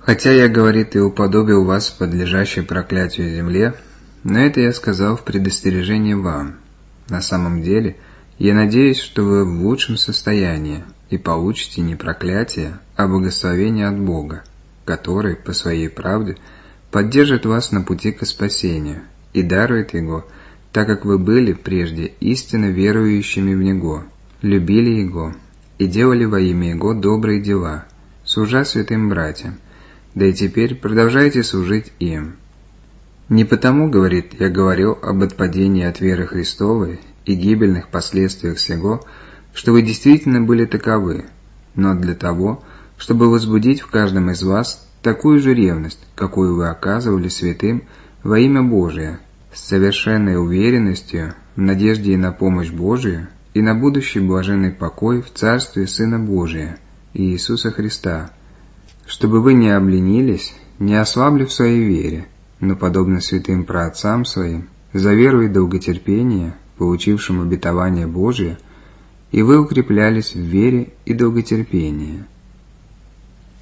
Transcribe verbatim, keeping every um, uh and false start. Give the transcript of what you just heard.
Хотя я, говорит, и уподобил вас подлежащей проклятию земле, но это я сказал в предостережении вам. На самом деле, я надеюсь, что вы в лучшем состоянии и получите не проклятие, а благословение от Бога, который, по своей правде, поддержит вас на пути к спасению и дарует его, так как вы были прежде истинно верующими в Него, любили Его и делали во имя Его добрые дела, служа святым братьям, да и теперь продолжайте служить им. Не потому, говорит, я говорил об отпадении от веры Христовой и гибельных последствиях сего, что вы действительно были таковы, но для того, чтобы возбудить в каждом из вас такую же ревность, какую вы оказывали святым во имя Божие, с совершенной уверенностью, в надежде и на помощь Божию, и на будущий блаженный покой в Царстве Сына Божия, Иисуса Христа, чтобы вы не обленились, не ослабли в своей вере, но, подобно святым праотцам своим, за веру и долготерпение, получившим обетование Божие, и вы укреплялись в вере и долготерпении.